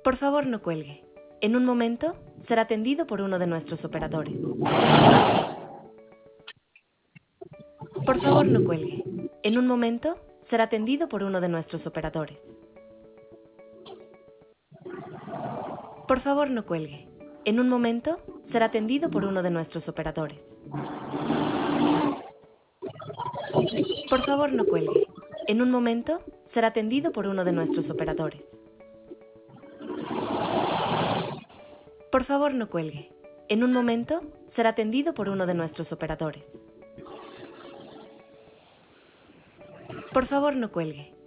Por favor, no cuelgue. En un momento, será atendido por uno de nuestros operadores. Por favor, no cuelgue. En un momento, será atendido por uno de nuestros operadores. Por favor, no cuelgue. En un momento, será atendido por uno de nuestros operadores. Por favor, no cuelgue. En un momento, será atendido por uno de nuestros operadores. Por favor, no cuelgue. En un momento, será atendido por uno de nuestros operadores. Por favor, no cuelgue.